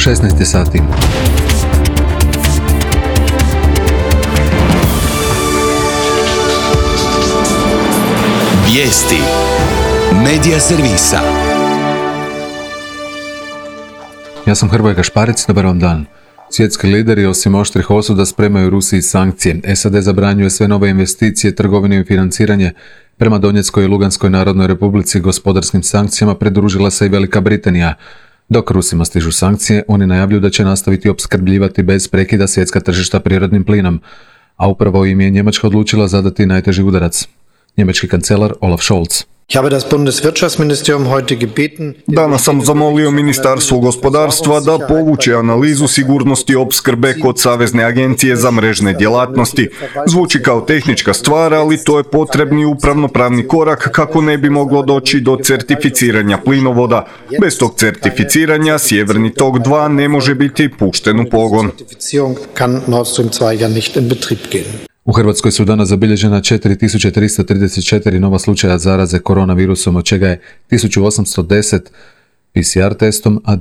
16 sati. Vijesti Medija servisa. Ja sam Hrvoje Gašparić, dobar vam dan. Svjetski lideri osim oštrih osuda spremaju Rusiji sankcije. SAD zabranjuje sve nove investicije, trgovine i financiranje. Prema Donjeckoj i Luganskoj narodnoj republici gospodarskim sankcijama pridružila se i Velika Britanija. Dok Rusima stižu sankcije, oni najavljuju da će nastaviti opskrbljivati bez prekida svjetska tržišta prirodnim plinom. A upravo im je Njemačka odlučila zadati najteži udarac. Njemački kancelar Olaf Scholz. Danas sam zamolio Ministarstvo gospodarstva da povuče analizu sigurnosti opskrbe kod Savezne agencije za mrežne djelatnosti. Zvuči kao tehnička stvar, ali to je potrebni upravno-pravni korak kako ne bi moglo doći do certificiranja plinovoda. Bez tog certificiranja Sjeverni tok 2 ne može biti pušten u pogon. U Hrvatskoj su danas zabilježena 4334 nova slučaja zaraze koronavirusom, od čega je 1810 PCR testom, a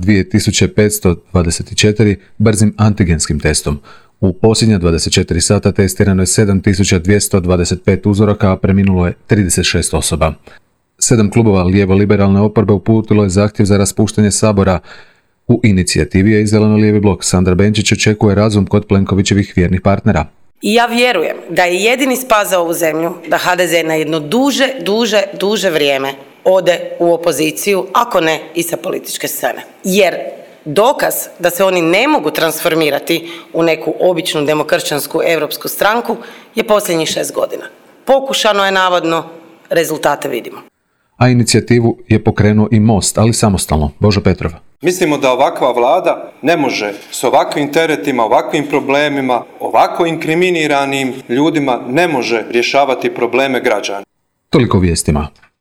2524 brzim antigenskim testom. U posljednja 24 sata testirano je 7225 uzoraka, a preminulo je 36 osoba. 7 klubova lijevo-liberalne oporbe uputilo je zahtjev za raspuštanje Sabora. U inicijativi je i Zeleno-lijevi blok. Sandra Benčić očekuje razum kod Plenkovićevih vjernih partnera. I ja vjerujem da je jedini spas za ovu zemlju da HDZ na jedno duže vrijeme ode u opoziciju, ako ne i sa političke scene. Jer dokaz da se oni ne mogu transformirati u neku običnu demokršćansku europsku stranku je posljednjih 6 godina. Pokušano je navodno, rezultate vidimo. A inicijativu je pokrenuo i Most, ali samostalno. Božo Petrov. Mislimo da ovakva vlada ne može s ovakvim teretima, ovakvim problemima, ovako inkriminiranim ljudima ne može rješavati probleme građana. Toliko vijestima.